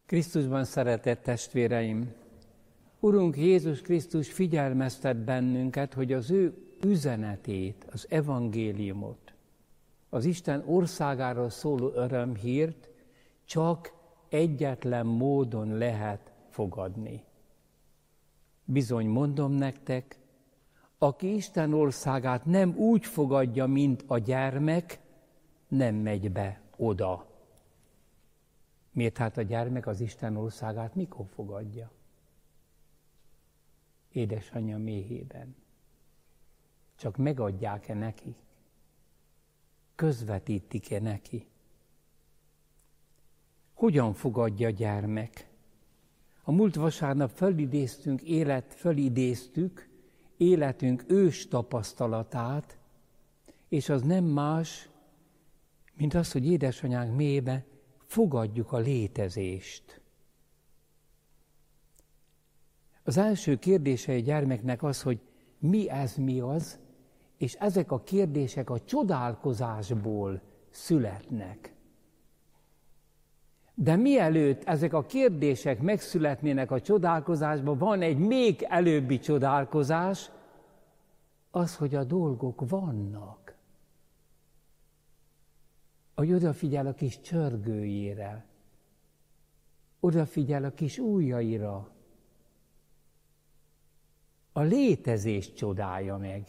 Krisztusban szeretett testvéreim! Urunk Jézus Krisztus figyelmeztet bennünket, hogy az ő üzenetét, az evangéliumot, az Isten országáról szóló örömhírt csak egyetlen módon lehet fogadni. Bizony mondom nektek, aki Isten országát nem úgy fogadja, mint a gyermek, nem megy be oda. Miért hát a gyermek az Isten országát mikor fogadja? Édesanyja méhében. Csak megadják-e neki? Közvetítik-e neki? Hogyan fogadja a gyermek? A múlt vasárnap fölidéztük életünk ős tapasztalatát, és az nem más, mint az, hogy édesanyánk mélyébe fogadjuk a létezést. Az első kérdése egy gyermeknek az, hogy mi ez, mi az, és ezek a kérdések a csodálkozásból születnek. De mielőtt ezek a kérdések megszületnének a csodálkozásban, van egy még előbbi csodálkozás, az, hogy a dolgok vannak. Hogy odafigyel a kis csörgőjére, odafigyel a kis ujjaira. A létezést csodálja meg.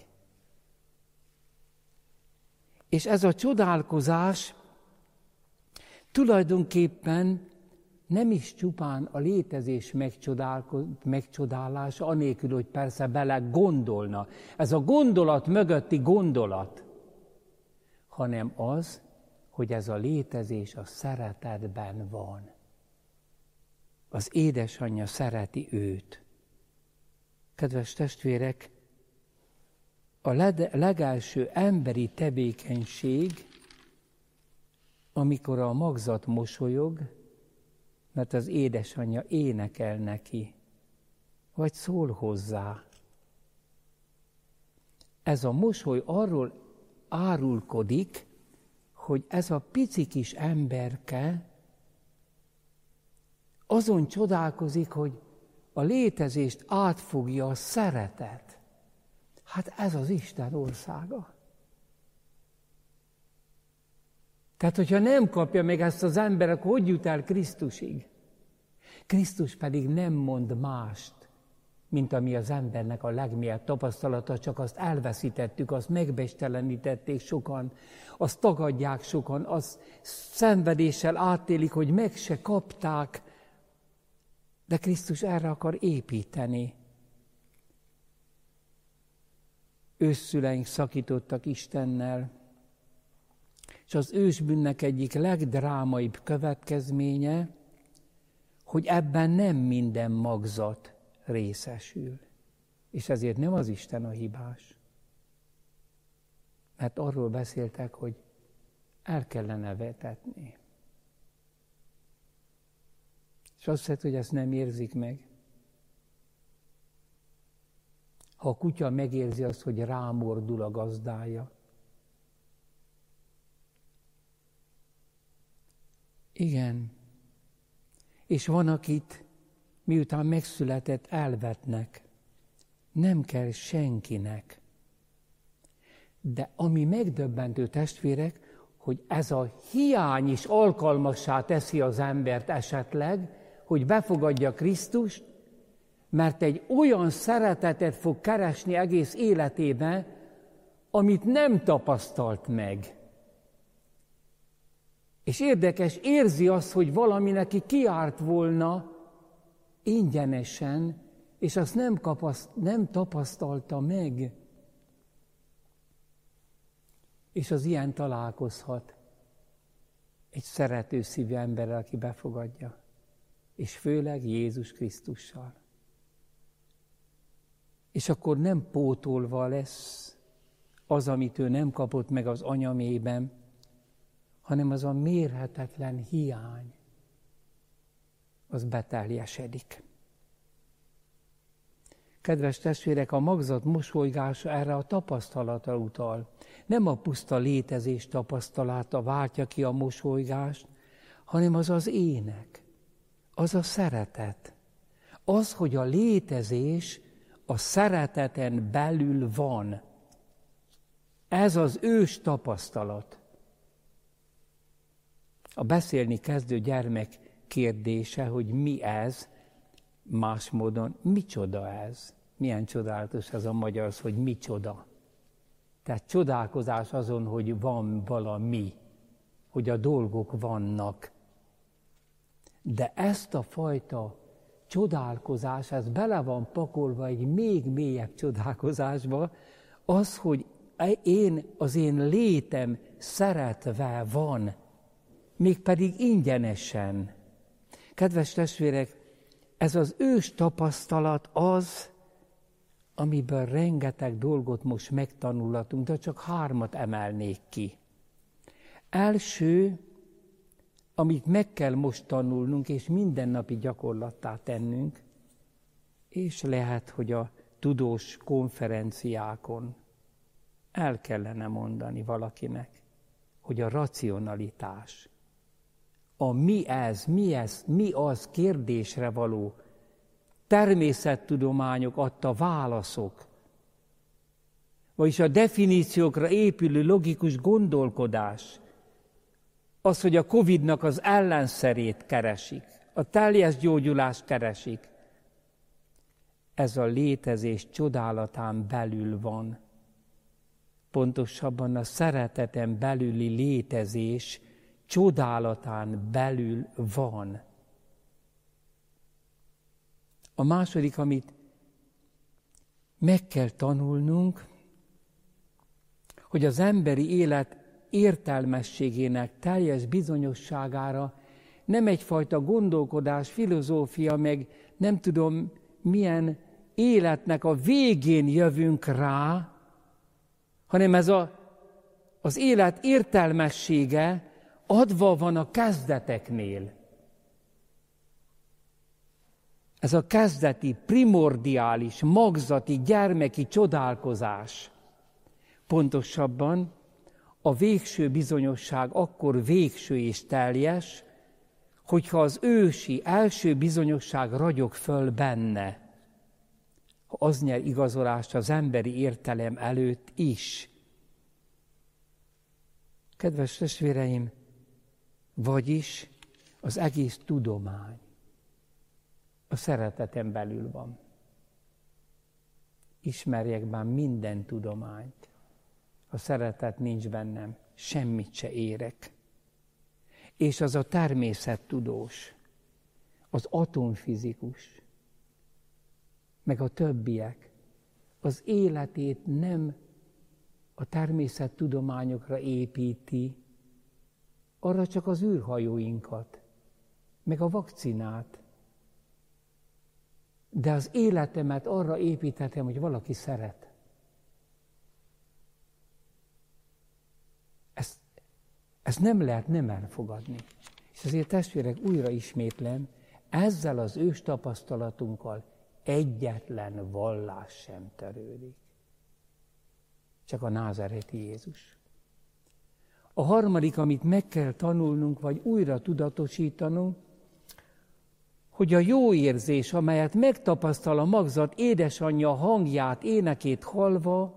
És ez a csodálkozás tulajdonképpen nem is csupán a létezés megcsodálása, anélkül, hogy persze bele gondolna. Ez a gondolat mögötti gondolat, hanem az, hogy ez a létezés a szeretetben van. Az édesanyja szereti őt. Kedves testvérek, a legelső emberi tevékenység, amikor a magzat mosolyog, mert az édesanyja énekel neki, vagy szól hozzá. Ez a mosoly arról árulkodik, hogy ez a pici kis emberke azon csodálkozik, hogy a létezést átfogja a szeretet. Hát ez az Isten országa. Tehát, hogyha nem kapja meg ezt az ember, akkor hogy jut el Krisztusig? Krisztus pedig nem mond mást, mint ami az embernek a legmélyebb tapasztalata, csak azt elveszítettük, azt megbecstelenítették sokan, azt tagadják sokan, azt szenvedéssel átélik, hogy meg se kapták, de Krisztus erre akar építeni. Ősszüleink szakítottak Istennel, és az ősbűnnek egyik legdrámaibb következménye, hogy ebben nem minden magzat részesül. És ezért nem az Isten a hibás. Mert arról beszéltek, hogy el kellene vetetni. És azt hiszed, hogy ezt nem érzik meg. Ha a kutya megérzi azt, hogy rámordul a gazdája. Igen. És van, akit miután megszületett, elvetnek. Nem kell senkinek. De ami megdöbbentő, testvérek, hogy ez a hiány is alkalmassá teszi az embert esetleg, hogy befogadja Krisztust, mert egy olyan szeretetet fog keresni egész életében, amit nem tapasztalt meg. És érdekes, érzi azt, hogy valami neki kiárt volna ingyenesen, és azt nem tapasztalta meg. És az ilyen találkozhat egy szerető szívű emberrel, aki befogadja, és főleg Jézus Krisztussal. És akkor nem pótolva lesz az, amit ő nem kapott meg az anyaméhben, hanem az a mérhetetlen hiány, az beteljesedik. Kedves testvérek, a magzat mosolygása erre a tapasztalatra utal. Nem a puszta létezés tapasztalata váltja ki a mosolygást, hanem az az ének, az a szeretet. Az, hogy a létezés a szereteten belül van. Ez az ős tapasztalat. A beszélni kezdő gyermek kérdése, hogy mi ez, más módon, micsoda ez? Milyen csodálatos ez a magyar, hogy micsoda. Tehát csodálkozás azon, hogy van valami, hogy a dolgok vannak. De ezt a fajta csodálkozás, ez bele van pakolva egy még mélyebb csodálkozásba, az, hogy az én létem szeretve van, mégpedig ingyenesen. Kedves testvérek, ez az ős tapasztalat az, amiből rengeteg dolgot most megtanulhatunk, de csak 3 emelnék ki. Első, amit meg kell most tanulnunk, és mindennapi gyakorlattá tennünk, és lehet, hogy a tudós konferenciákon el kellene mondani valakinek, hogy a racionalitás, a mi az kérdésre való természettudományok adta válaszok, vagyis a definíciókra épülő logikus gondolkodás, az, hogy a Covid-nak az ellenszerét keresik, a teljes gyógyulást keresik, ez a létezés csodálatán belül van. Pontosabban a szereteten belüli létezés csodálatán belül van. A második, amit meg kell tanulnunk, hogy az emberi élet értelmességének teljes bizonyosságára nem egyfajta gondolkodás, filozófia, meg nem tudom milyen életnek a végén jövünk rá, hanem ez az élet értelmessége adva van a kezdeteknél. Ez a kezdeti, primordiális, magzati, gyermeki csodálkozás. Pontosabban a végső bizonyosság akkor végső és teljes, hogyha az ősi, első bizonyosság ragyog föl benne, ha az nyer igazolást az emberi értelem előtt is. Kedves testvéreim, vagyis az egész tudomány a szereteten belül van. Ismerjek már minden tudományt. Ha szeretet nincs bennem, semmit se érek. És az a természettudós, az atomfizikus, meg a többiek az életét nem a természettudományokra építi, arra csak az űrhajóinkat, meg a vakcinát. De az életemet arra építettem, hogy valaki szeret. Ezt nem lehet nem elfogadni. És azért testvérek, újra ismétlem, ezzel az ős tapasztalatunkkal egyetlen vallás sem törődik. Csak a názáreti Jézus. A harmadik, amit meg kell tanulnunk, vagy újra tudatosítanunk, hogy a jó érzés, amelyet megtapasztal a magzat édesanyja hangját, énekét hallva,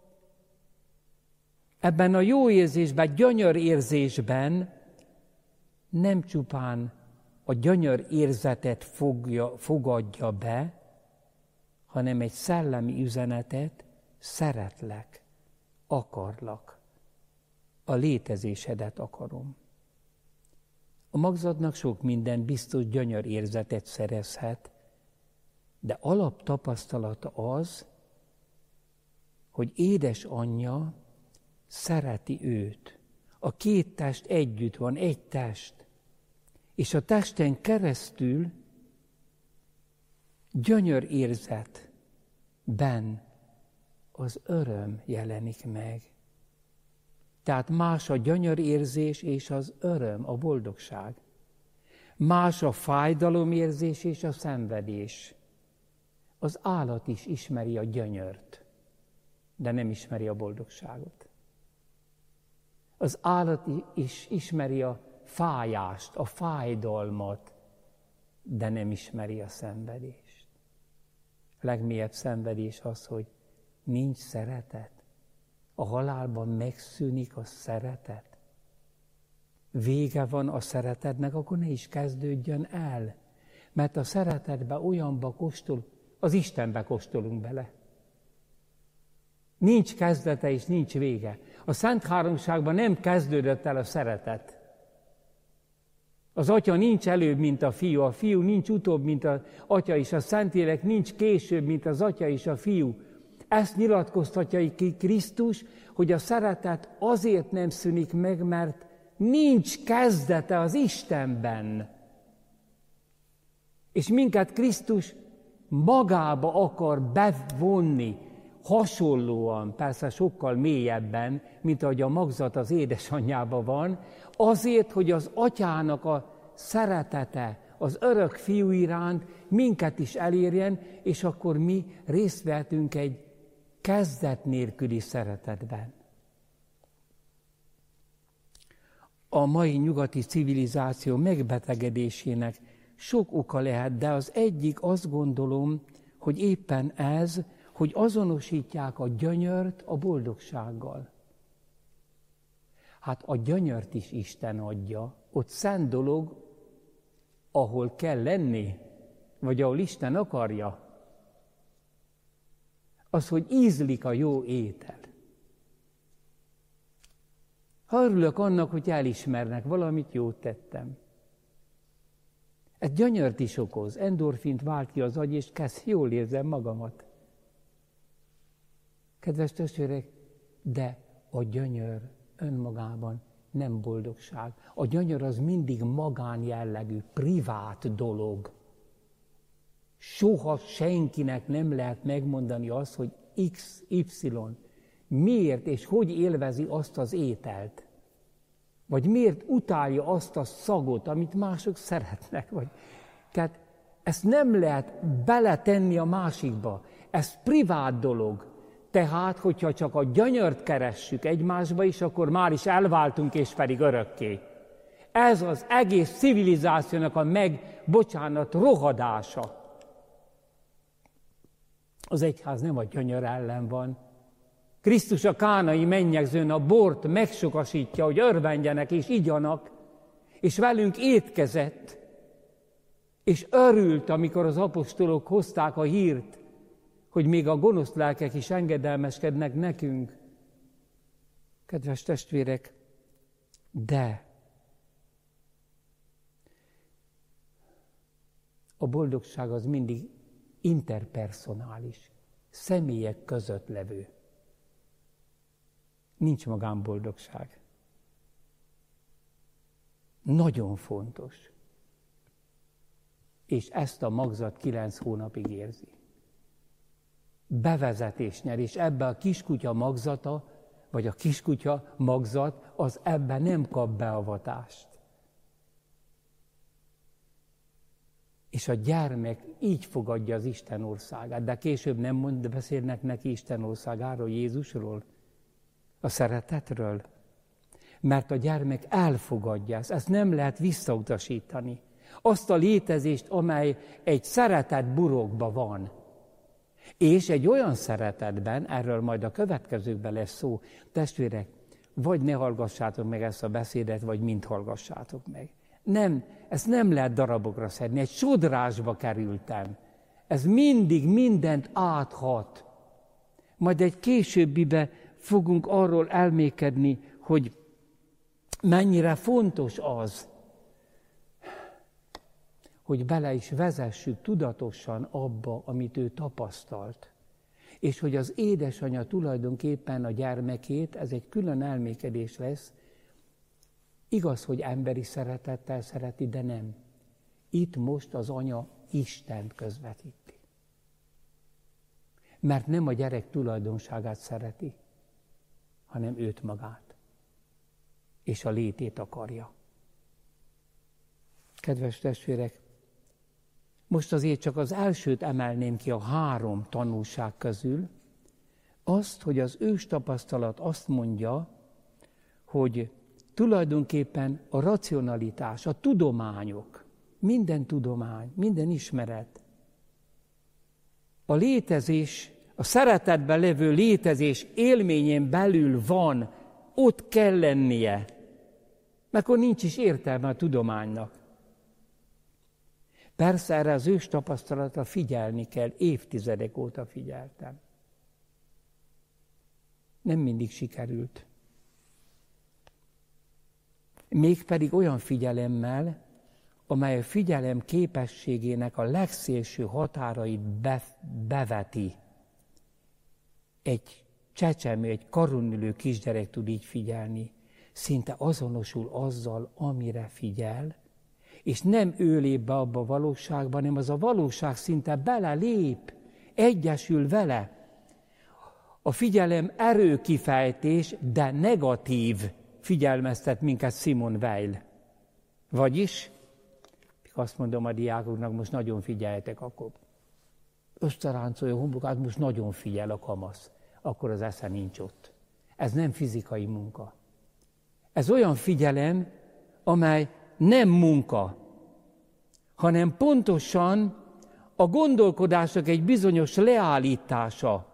ebben a jó érzésben, gyönyör érzésben nem csupán a gyönyör érzetet fogadja be, hanem egy szellemi üzenetet, szeretlek, akarlak, a létezésedet akarom. A magzatnak sok minden biztos gyönyör érzetet szerezhet, de alaptapasztalata az, hogy édesanyja szereti őt. A két test együtt van, egy test. És a testen keresztül gyönyör érzetben az öröm jelenik meg. Tehát más a gyönyörérzés és az öröm, a boldogság. Más a fájdalomérzés és a szenvedés. Az állat is ismeri a gyönyört, de nem ismeri a boldogságot. Az állat is ismeri a fájást, a fájdalmat, de nem ismeri a szenvedést. A legmélyebb szenvedés az, hogy nincs szeretet. A halálban megszűnik a szeretet. Vége van a szeretetnek, akkor ne is kezdődjön el. Mert a szeretetbe olyanba kóstol, az Istenbe kóstolunk bele. Nincs kezdete és nincs vége. A Szent Háromságban nem kezdődött el a szeretet. Az Atya nincs előbb, mint a Fiú nincs utóbb, mint az Atya, és a Szentlélek nincs később, mint az Atya és a Fiú. Ezt nyilatkoztatja ki Krisztus, hogy a szeretet azért nem szűnik meg, mert nincs kezdete az Istenben. És minket Krisztus magába akar bevonni, hasonlóan, persze sokkal mélyebben, mint ahogy a magzat az édesanyjában van, azért, hogy az Atyának a szeretete, az örök Fiú iránt minket is elérjen, és akkor mi részt vehetünk egy kezdet nélküli szeretetben. A mai nyugati civilizáció megbetegedésének sok oka lehet, de az egyik, azt gondolom, hogy éppen ez, hogy azonosítják a gyönyört a boldogsággal. Hát a gyönyört is Isten adja, ott szent dolog, ahol kell lenni, vagy ahol Isten akarja. Az, hogy ízlik a jó étel. Ha örülök annak, hogy elismernek, valamit jót tettem. Ez gyönyört is okoz, endorfint vált ki az agy, és kezd jól érzem magamat. Kedves testvérek, de a gyönyör önmagában nem boldogság. A gyönyör az mindig magánjellegű, privát dolog. Soha senkinek nem lehet megmondani azt, hogy XY miért és hogy élvezi azt az ételt. Vagy miért utálja azt a szagot, amit mások szeretnek. Tehát ezt nem lehet beletenni a másikba. Ez privát dolog. Tehát, hogyha csak a gyönyört keressük egymásba is, akkor már is elváltunk, és pedig örökké. Ez az egész civilizációnak a rohadása. Az egyház nem a gyönyör ellen van. Krisztus a kánai mennyegzőn a bort megsokasítja, hogy örvendjenek és igyanak, és velünk étkezett, és örült, amikor az apostolok hozták a hírt, hogy még a gonosz lelkek is engedelmeskednek nekünk. Kedves testvérek, de a boldogság az mindig interpersonális, személyek között levő. Nincs magánboldogság. Nagyon fontos. És ezt a magzat 9 hónapig érzi. Bevezetés nyer, és ebbe a kiskutya magzata, vagy a kiskutya magzat, az ebben nem kap beavatást. És a gyermek így fogadja az Isten országát, de később nem beszélnek neki Isten országáról, Jézusról, a szeretetről. Mert a gyermek elfogadja ezt nem lehet visszautasítani. Azt a létezést, amely egy szeretet burokban van. És egy olyan szeretetben, erről majd a következőkben lesz szó, testvérek, vagy ne hallgassátok meg ezt a beszédet, vagy mind hallgassátok meg. Nem, ezt nem lehet darabokra szedni, egy sodrásba kerültem. Ez mindig mindent áthat. Majd egy későbbibe fogunk arról elmékedni, hogy mennyire fontos az, hogy bele is vezessük tudatosan abba, amit ő tapasztalt. És hogy az édesanyja tulajdonképpen a gyermekét, ez egy külön elmékedés lesz, igaz, hogy emberi szeretettel szereti, de nem. Itt most az anya Istent közvetíti. Mert nem a gyerek tulajdonságát szereti, hanem őt magát. És a létét akarja. Kedves testvérek, most azért csak az elsőt emelném ki a 3 tanulság közül, azt, hogy az őstapasztalat azt mondja, hogy tulajdonképpen a racionalitás, a tudományok minden tudomány, minden ismeret. A létezés, a szeretetben lévő létezés élményén belül van, ott kell lennie, mert akkor nincs is értelme a tudománynak. Persze erre az ős tapasztalatra figyelni kell, évtizedek óta figyeltem. Nem mindig sikerült. Mégpedig olyan figyelemmel, amely a figyelem képességének a legszélső határait beveti. Egy csecsemő, egy karon ülő kisgyerek tud így figyelni. Szinte azonosul azzal, amire figyel, és nem ő lép be abba a valóságba, hanem az a valóság szinte belelép, egyesül vele. A figyelem erőkifejtés, de negatív figyelmeztet minket Simone Weil. Vagyis, azt mondom a diákoknak, most nagyon figyeljetek, akkor összeráncolja a homlokát, most nagyon figyel a kamasz, akkor az esze nincs ott. Ez nem fizikai munka. Ez olyan figyelem, amely nem munka, hanem pontosan a gondolkodások egy bizonyos leállítása.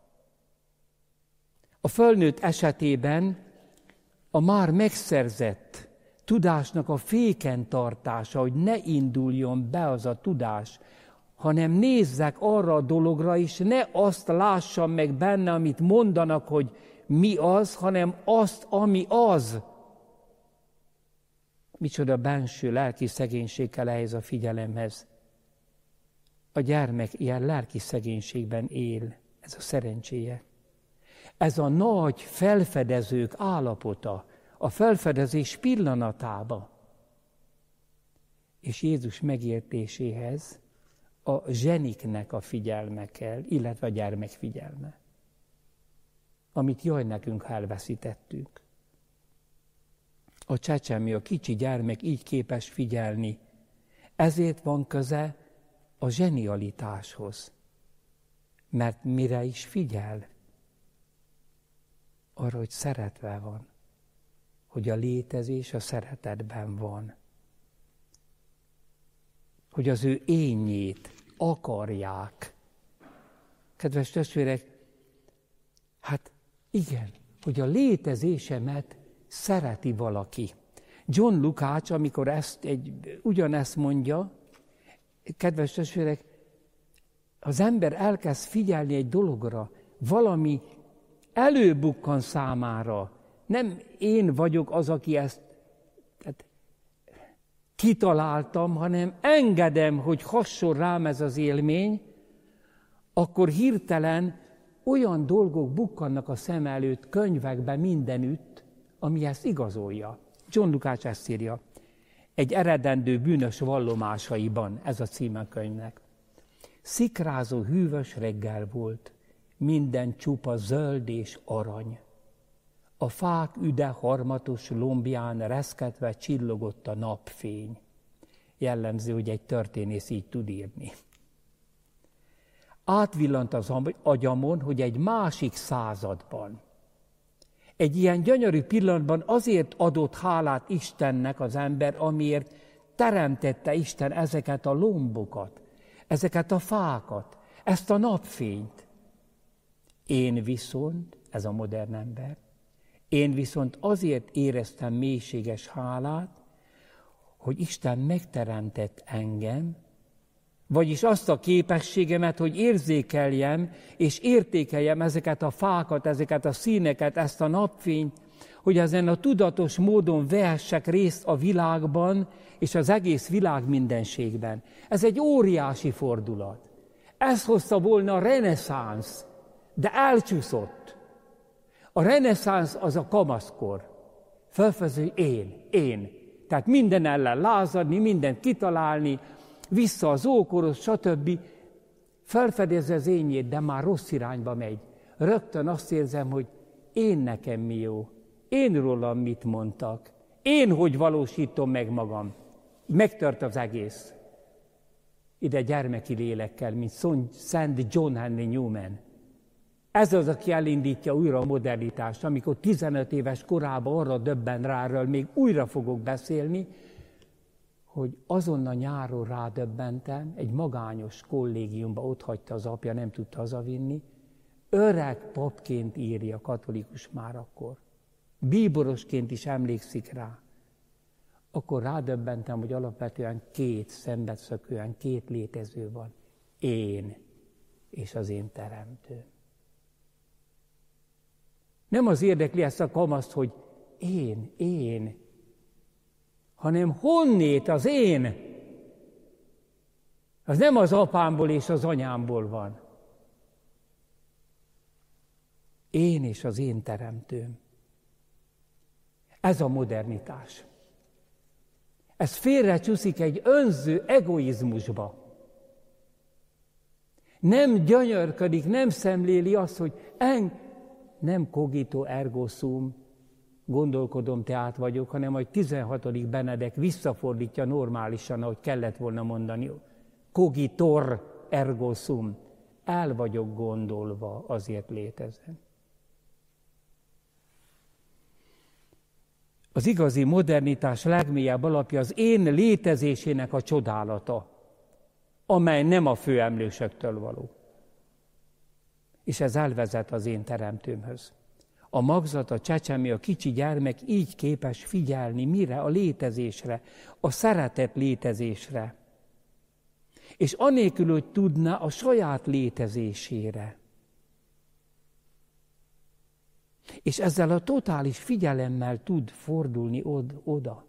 A felnőtt esetében a már megszerzett tudásnak a féken tartása, hogy ne induljon be az a tudás, hanem nézzek arra a dologra, és ne azt lássam meg benne, amit mondanak, hogy mi az, hanem azt, ami az. Micsoda benső lelki szegénység kell ehhez a figyelemhez. A gyermek ilyen lelki szegénységben él, ez a szerencséje. Ez a nagy felfedezők állapota, a felfedezés pillanatába. És Jézus megértéséhez a zseniknek a figyelme kell, illetve a gyermek figyelme. Amit jaj nekünk, ha elveszítettünk. A csecsemő, a kicsi gyermek így képes figyelni. Ezért van köze a zsenialitáshoz. Mert mire is figyel? Arra, hogy szeretve van. Hogy a létezés a szeretetben van. Hogy az ő énjét akarják. Kedves testvérek, hát igen, hogy a létezésemet szereti valaki. John Lukács, amikor ugyanezt mondja, kedves testvérek, az ember elkezd figyelni egy dologra, valami előbukkan számára. Nem én vagyok az, aki ezt kitaláltam, hanem engedem, hogy hasson rám ez az élmény, akkor hirtelen olyan dolgok bukkannak a szem előtt, könyvekben mindenütt, ami ezt igazolja. John Lukács ezt írja. Egy eredendő bűnös vallomásaiban, ez a címe a könyvnek. Szikrázó hűvös reggel volt, minden csupa zöld és arany. A fák üde harmatos lombján reszketve csillogott a napfény. Jellemző, hogy egy történész így tud írni. Átvillant az agyamon, hogy egy másik században, egy ilyen gyönyörű pillanatban azért adott hálát Istennek az ember, amiért teremtette Isten ezeket a lombokat, ezeket a fákat, ezt a napfényt. Én viszont, ez a modern ember, én viszont azért éreztem mélységes hálát, hogy Isten megteremtett engem, vagyis azt a képességemet, hogy érzékeljem és értékeljem ezeket a fákat, ezeket a színeket, ezt a napfényt, hogy ezen a tudatos módon vehessek részt a világban és az egész világ mindenségben. Ez egy óriási fordulat. Ez hozta volna a reneszánsz, de elcsúszott. A reneszánsz az a kamaszkor. Felfedező én. Tehát minden ellen lázadni, mindent kitalálni, vissza az ókorhoz, stb. Felfedezze az énjét, de már rossz irányba megy. Rögtön azt érzem, hogy én nekem mi jó, én rólam mit mondtak, én hogy valósítom meg magam. Megtört az egész. Ide gyermeki lélekkel, mint Szent John Henry Newman. Ez az, aki elindítja újra a modernitást, amikor 15 éves korában arra döbben rá, erről még újra fogok beszélni, hogy azon a nyáron rádöbbentem, egy magányos kollégiumba otthagyta az apja, nem tudta hazavinni, öreg papként írja, katolikus már akkor. Bíborosként is emlékszik rá. Akkor rádöbbentem, hogy alapvetően szembeszökően két létező van. Én és az én teremtőm. Nem az érdekli ezt a kamaszt, hogy én, hanem honnét az én. Az nem az apámból és az anyámból van. Én és az én teremtőm. Ez a modernitás. Ez félrecsúszik egy önző egoizmusba. Nem gyönyörködik, nem szemléli azt, hogy nem cogito ergo sum, gondolkodom, teát vagyok, hanem hogy 16. Benedek visszafordítja normálisan, ahogy kellett volna mondani. Cogitor ergo sum. El vagyok gondolva, azért létezem. Az igazi modernitás legmélyebb alapja az én létezésének a csodálata, amely nem a főemlősöktől való. És ez elvezet az én teremtőmhöz. A magzat, a csecsemő, a kicsi gyermek így képes figyelni mire? A létezésre, a szeretet létezésre. És anélkül, hogy tudna a saját létezésére. És ezzel a totális figyelemmel tud fordulni oda.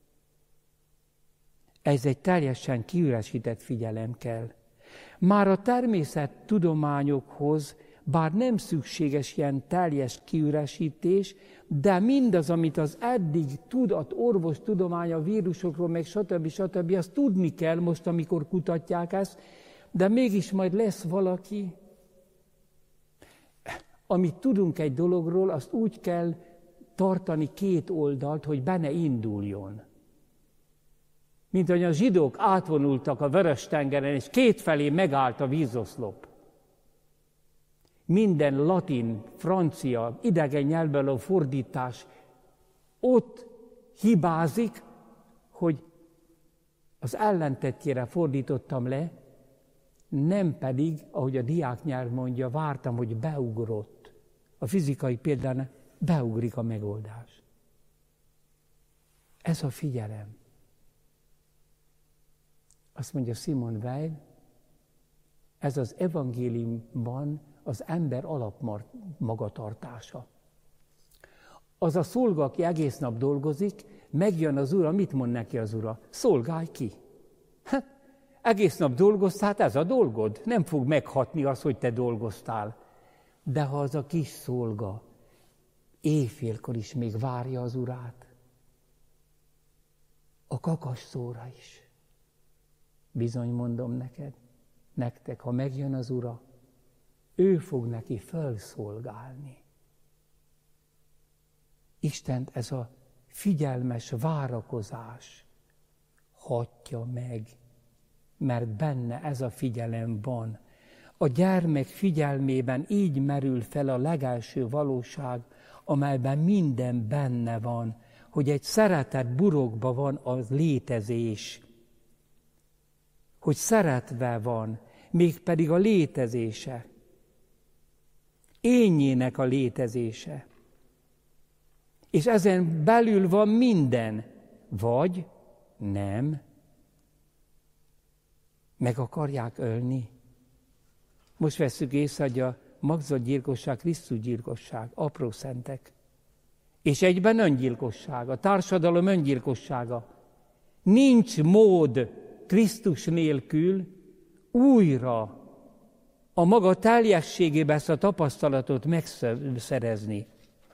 Ez egy teljesen kiüresített figyelem kell. Már a természettudományokhoz, bár nem szükséges ilyen teljes kiüresítés, de mindaz, amit az eddig tud az orvostudomány a vírusokról, meg stb., azt tudni kell most, amikor kutatják ezt, de mégis majd lesz valaki, amit tudunk egy dologról, azt úgy kell tartani két oldalt, hogy be ne induljon. Mint ahogy a zsidók átvonultak a Vörös-tengeren, és kétfelé megállt a vízoszlop. Minden latin, francia, idegen nyelvből a fordítás ott hibázik, hogy az ellentetjére fordítottam le, nem pedig, ahogy a diáknyelv mondja, vártam, hogy beugrott. A fizikai példánál beugrik a megoldás. Ez a figyelem. Azt mondja Simone Weil, ez az evangéliumban az ember alapmagatartása. Az a szolga, aki egész nap dolgozik, megjön az ura, mit mond neki az ura? Szolgálj ki. Egész nap dolgoztál, hát ez a dolgod. Nem fog meghatni az, hogy te dolgoztál. De ha az a kis szolga éjfélkor is még várja az urát, a kakasszóra is. Bizony mondom nektek, ha megjön az ura, ő fog neki felszolgálni. Istent ez a figyelmes várakozás hatja meg, mert benne ez a figyelem van. A gyermek figyelmében így merül fel a legelső valóság, amelyben minden benne van, hogy egy szeretet burokba van az létezés, hogy szeretve van, mégpedig a létezése, énjének a létezése. És ezen belül van minden, vagy nem, meg akarják ölni. Most vesszük észre, hogy a magzatgyilkosság, Krisztus gyilkosság, apró szentek. És egyben öngyilkosság, a társadalom öngyilkossága. Nincs mód Krisztus nélkül újra a maga teljességében ezt a tapasztalatot megszerezni.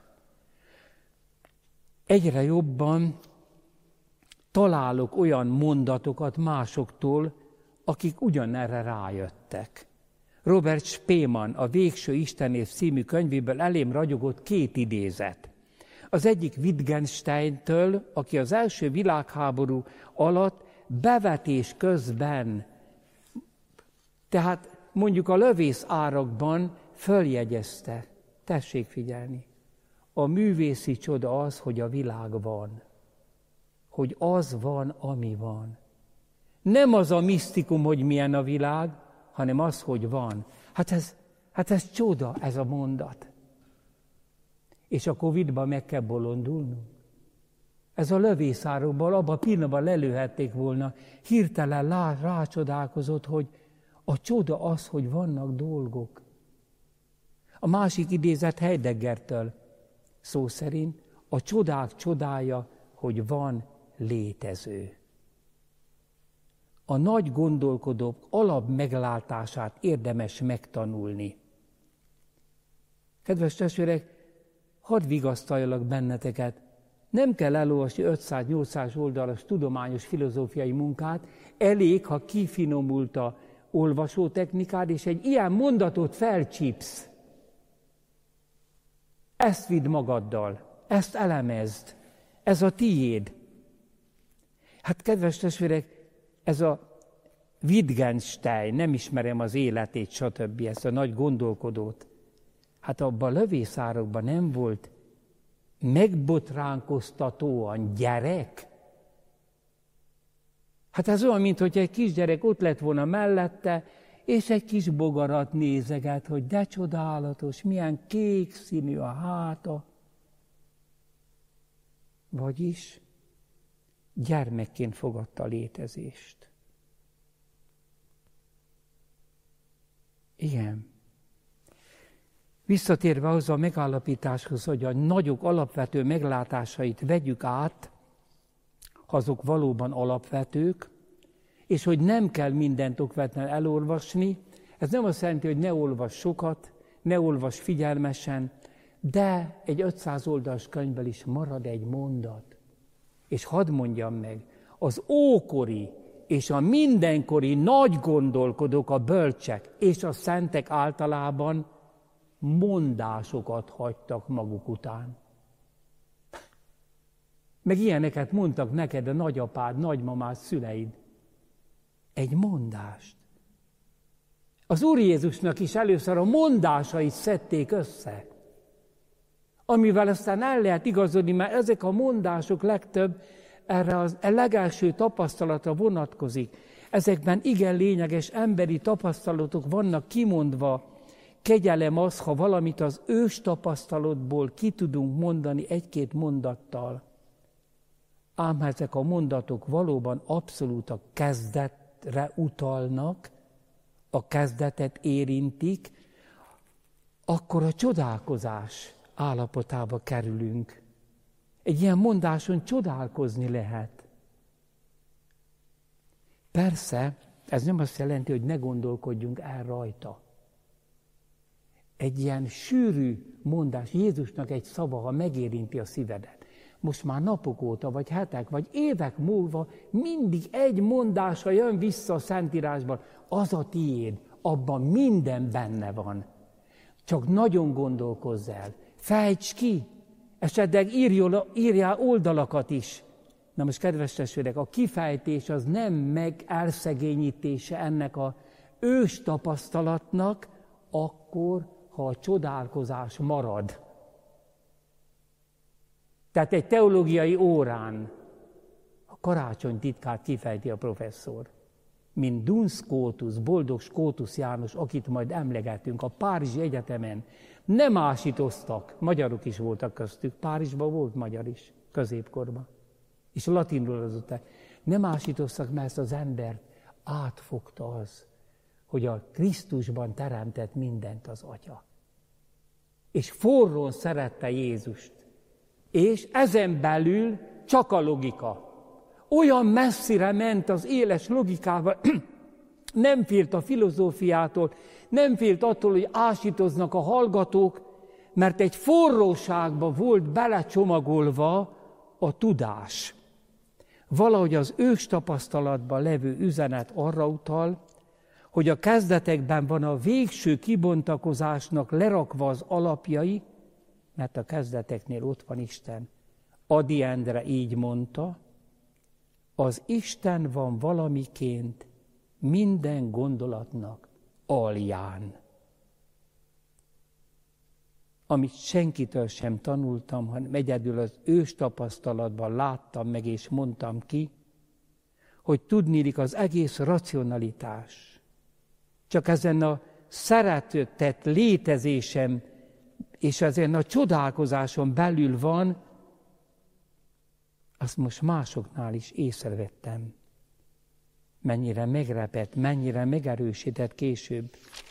Egyre jobban találok olyan mondatokat másoktól, akik ugyanerre rájöttek. Robert Spemann a Végső Istennév című könyvéből elém ragyogott két idézet. Az egyik Wittgensteintől, aki az első világháború alatt bevetés közben, tehát mondjuk a lövész árakban följegyezte. Tessék figyelni. A művészi csoda az, hogy a világ van. hogy az van, ami van. Nem az a misztikum, hogy milyen a világ, hanem az, hogy van. Hát ez csoda, ez a mondat. És a Covid-ban meg kell bolondulnunk. Ez a lövészárokból abban a pillanatban lelőhették volna. Hirtelen rácsodálkozott, hogy a csoda az, hogy vannak dolgok. A másik idézet Heideggertől szó szerint a csodák csodája, hogy van létező. A nagy gondolkodók alap meglátását érdemes megtanulni. Kedves testvérek, hadd vigasztaljalak benneteket, nem kell elolvasni 500-800 oldalas tudományos filozófiai munkát, elég, ha kifinomult a olvasótechnikád, és egy ilyen mondatot felcsípsz. Ezt vidd magaddal, ezt elemezd, ez a tiéd. Hát kedves testvérek, ez a Wittgenstein, nem ismerem az életét, stb., ezt a nagy gondolkodót. Hát abban a lövészárokban nem volt megbotránkoztatóan gyerek. Hát ez olyan, mint hogy egy kisgyerek ott lett volna mellette, és egy kis bogarat nézeget, hogy de csodálatos, milyen kék színű a háta. Vagyis gyermekként fogadta a létezést. Igen. Visszatérve ahhoz a megállapításhoz, hogy a nagyok alapvető meglátásait vegyük át, ha azok valóban alapvetők, és hogy nem kell mindent okvetlenül elolvasni, ez nem azt jelenti, hogy ne olvass sokat, ne olvass figyelmesen, de egy 500 oldalas könyvből is marad egy mondat. És hadd mondjam meg, az ókori és a mindenkori nagy gondolkodók, a bölcsek és a szentek általában mondásokat hagytak maguk után. Meg ilyeneket mondtak neked a nagyapád, nagymamád, szüleid. Egy mondást. Az Úr Jézusnak is először a mondásait szedték össze, amivel aztán el lehet igazodni, mert ezek a mondások legtöbb erre a legelső tapasztalatra vonatkozik. Ezekben igen lényeges emberi tapasztalatok vannak kimondva. Kegyelem az, ha valamit az ős tapasztalatból ki tudunk mondani egy-két mondattal. Ám ha ezek a mondatok valóban abszolút a kezdetre utalnak, a kezdetet érintik, akkor a csodálkozás állapotába kerülünk. Egy ilyen mondáson csodálkozni lehet. Persze, ez nem azt jelenti, hogy ne gondolkodjunk el rajta. Egy ilyen sűrű mondás, Jézusnak egy szava, ha megérinti a szívedet, most már napok óta, vagy hetek, vagy évek múlva mindig egy mondása jön vissza a Szentírásban, az a tiéd, abban minden benne van. Csak nagyon gondolkozz el, fejtsd ki, esetleg írjál oldalakat is. Na most, kedves testvérek, a kifejtés az nem elszegényítése ennek a ős tapasztalatnak, akkor, ha a csodálkozás marad. Tehát egy teológiai órán a karácsony titkát kifejti a professzor. Mint Duns Scotus, boldog Scotus János, akit majd emlegetünk a Párizsi Egyetemen, nem ásítoztak, magyarok is voltak köztük, Párizsban volt magyar is, középkorban, és latinul azután. Nem ásítoztak, mert ezt az embert átfogta az, hogy a Krisztusban teremtett mindent az Atya. És forrón szerette Jézust. És ezen belül csak a logika. Olyan messzire ment az éles logikával, nem félt a filozófiától, nem félt attól, hogy ásítoznak a hallgatók, mert egy forróságba volt belecsomagolva a tudás. Valahogy az ős tapasztalatban levő üzenet arra utal, hogy a kezdetekben van a végső kibontakozásnak lerakva az alapjai, mert a kezdeteknél ott van Isten. Ady Endre így mondta, az Isten van valamiként minden gondolatnak alján. amit senkitől sem tanultam, hanem egyedül az ős tapasztalatban láttam meg és mondtam ki, hogy tudniillik az egész racionalitás. Csak ezen a szeretett létezésem és ezen a csodálkozáson belül van, azt most másoknál is észrevettem. Mennyire megrepett, mennyire megerősített később.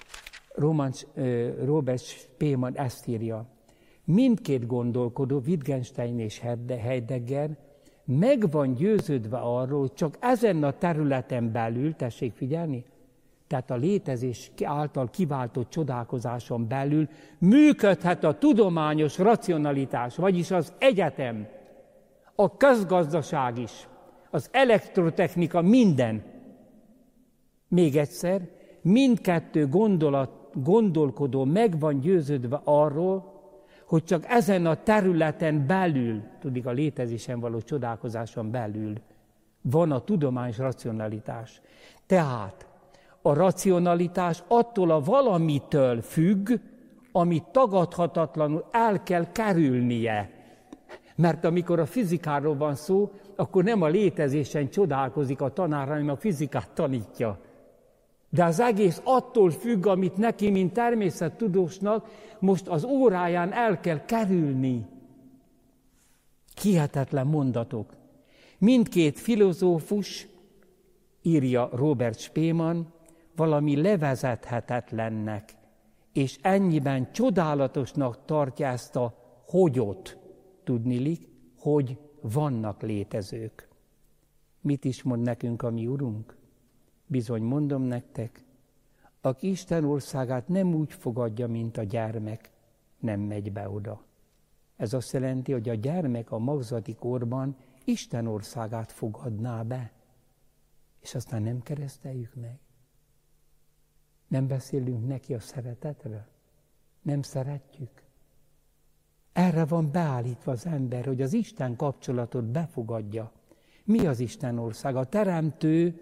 Robert Spemann ezt írja. Mindkét gondolkodó, Wittgenstein és Heidegger meg van győződve arról, hogy csak ezen a területen belül, tessék figyelni, tehát a létezés által kiváltott csodálkozáson belül működhet a tudományos racionalitás, vagyis az egyetem, a közgazdaság is, az elektrotechnika, minden. Még egyszer, mindkettő gondolkodó meg van győződve arról, hogy csak ezen a területen belül, tudjuk a létezésen való csodálkozáson belül van a tudományos racionalitás. Tehát a racionalitás attól a valamitől függ, amit tagadhatatlanul el kell kerülnie. Mert amikor a fizikáról van szó, akkor nem a létezésen csodálkozik a tanár, hanem a fizikát tanítja. De az egész attól függ, amit neki, mint természettudósnak most az óráján el kell kerülni. Hihetetlen mondatok. Mindkét filozófus, írja Robert Spemann, valami levezethetetlennek, és ennyiben csodálatosnak tartja ezt a hogyot, tudniillik, hogy vannak létezők. Mit is mond nekünk a mi Urunk? Bizony mondom nektek, aki Isten országát nem úgy fogadja, mint a gyermek, nem megy be oda. Ez azt jelenti, hogy a gyermek a magzati korban Isten országát fogadná be, és aztán nem kereszteljük meg. Nem beszélünk neki a szeretetről, nem szeretjük. Erre van beállítva az ember, hogy az Isten kapcsolatot befogadja. Mi az Isten ország? A teremtő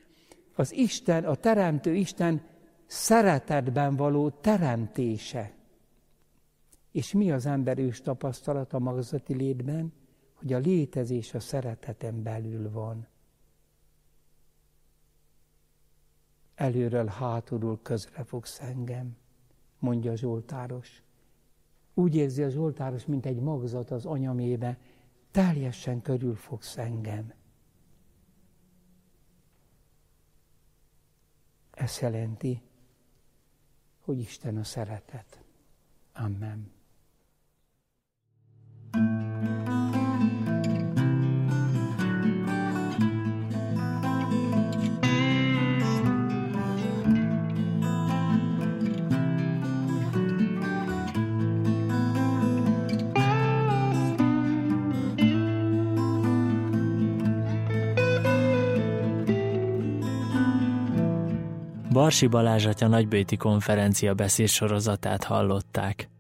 Isten szeretetben való teremtése. És mi az ember ős tapasztalat a magzati létben? Hogy a létezés a szereteten belül van. Előről, hátulról közrefogsz engem, mondja a zsoltáros. Úgy érzi a zsoltáros, mint egy magzat az anyamébe, teljesen körülfogsz engem. Ez jelenti, hogy Isten a szeretet. Amen. Barsi Balázs atya nagybéti konferencia beszédsorozatát hallották.